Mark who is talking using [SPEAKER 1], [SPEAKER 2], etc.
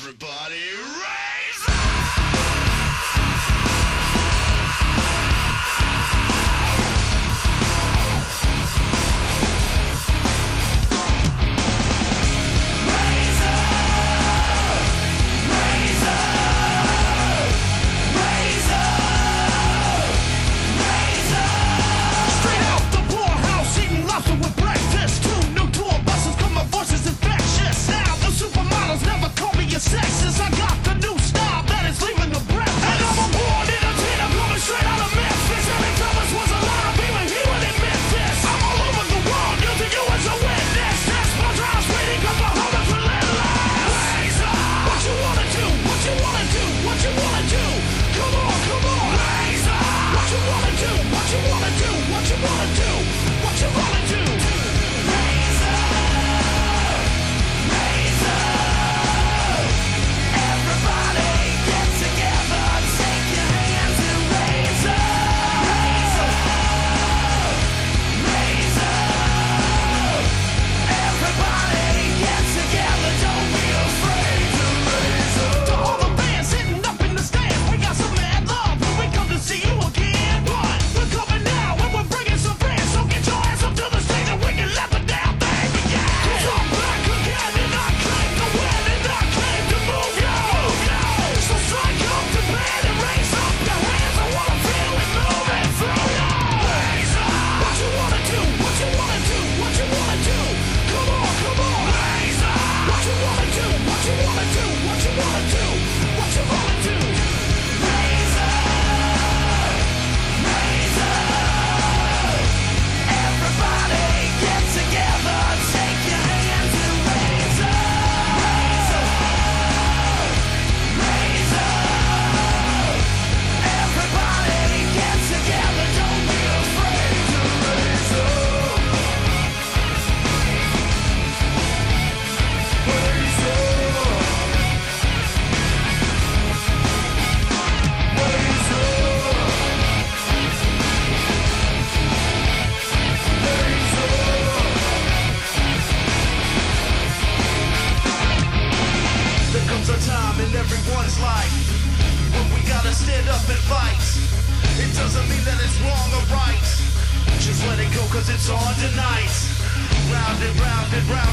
[SPEAKER 1] Everybody raise up!
[SPEAKER 2] Sexes, I got the new style that is leaving the breath. And I'm a born entertainer coming straight out of Memphis. Eric Thomas was alive, even he would admit this. I'm all over the world, using you as a witness. That's my drive's waiting, cause my heart is relentless. Raise up! What you wanna do? What you wanna do? What you wanna do? Come on, come on! Raise up! What you wanna do? What you wanna do? What you wanna do? What you wanna do? Raise up! Raise up! Everybody get together, take your hands and raise up, raise up, raise up. Everybody get together, don't be afraid to raise up. To all the bands sitting up in the stands, we got some mad love when we come to see you again. But we're coming now and we're bringing some fans, so get your ass up to the stage and we can let the damn thing begin. 'Cause I'm back again and I claim to win and I claim to move you. So strike up the band and raise up your hands. I wanna feel it moving through you. Raise up. What you wanna do? What you wanna do? What you wanna do? Come on, come on. Raise up. What you wanna do? What you wanna do? What you wanna do? What you wanna do? Raise up. Raise up. Everybody get together, take your hands and raise up. Raise up. Raise up. Everybody get together, don't be afraid to raise up. Raise up. Raise up. There comes a time in everyone's life when we gotta stand up and fight. It doesn't mean that it's wrong or right. Just let it go, cause it's on tonight. Round and round and round.